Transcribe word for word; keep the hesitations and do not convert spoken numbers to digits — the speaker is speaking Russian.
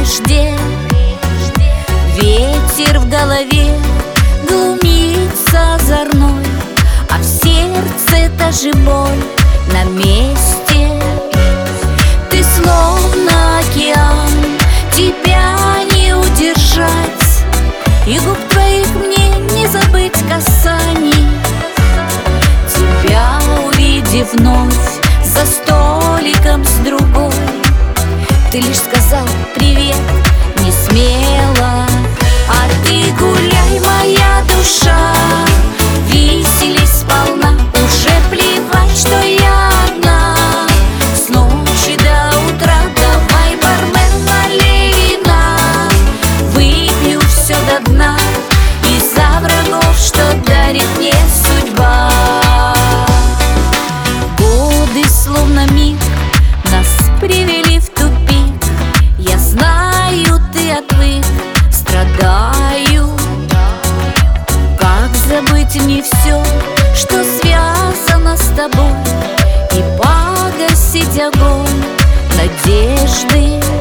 прежде. Ветер в голове глумится озорной, а в сердце та же боль на месте. Ты словно океан, тебя не удержать, и губ твоих мне не забыть касаний. Тебя увидев вновь за столиком с другой, ты лишь сказал привет не смело. А ты гуляй, моя душа, веселись сполна, уже плевать, что я одна. С ночи до утра давай, бармен, налей вина, выпью все до дна из-за врагов, что дарит мне судьба. Годы словно миг нас привели в тупик. Я знаю, ты отвык, страдаю. Как забыть мне все, что связано с тобой, и погасить огонь надежды?